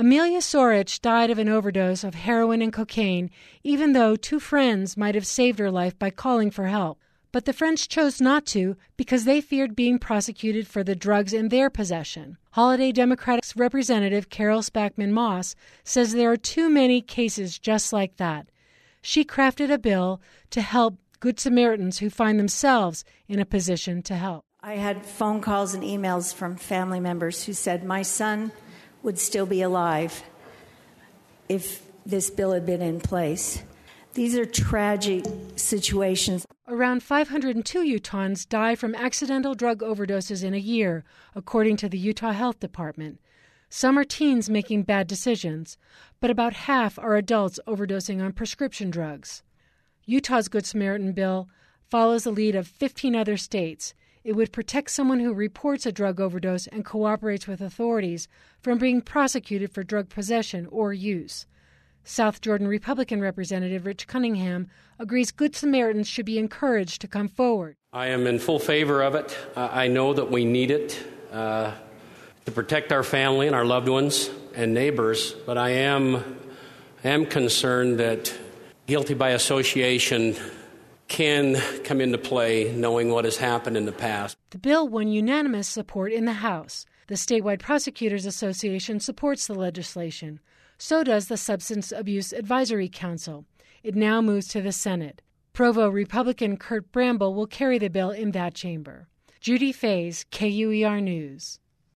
Amelia Sorich died of an overdose of heroin and cocaine, even though 2 friends might have saved her life by calling for help. But the friends chose not to because they feared being prosecuted for the drugs in their possession. Holiday Democratic Representative Carol Spackman Moss says there are too many cases just like that. She crafted a bill to help Good Samaritans who find themselves in a position to help. I had phone calls and emails from family members who said my son would still be alive if this bill had been in place. These are tragic situations. Around 502 Utahns die from accidental drug overdoses in a year, according to the Utah Health Department. Some are teens making bad decisions, but about half are adults overdosing on prescription drugs. Utah's Good Samaritan bill follows the lead of 15 other states. It would protect someone who reports a drug overdose and cooperates with authorities from being prosecuted for drug possession or use. South Jordan Republican Representative Rich Cunningham agrees Good Samaritans should be encouraged to come forward. I am in full favor of it. I know that we need it to protect our family and our loved ones and neighbors, but I am concerned that guilty by association can come into play knowing what has happened in the past. The bill won unanimous support in the House. The Statewide Prosecutors Association supports the legislation. So does the Substance Abuse Advisory Council. It now moves to the Senate. Provo Republican Kurt Bramble will carry the bill in that chamber. Judy Fays, KUER News.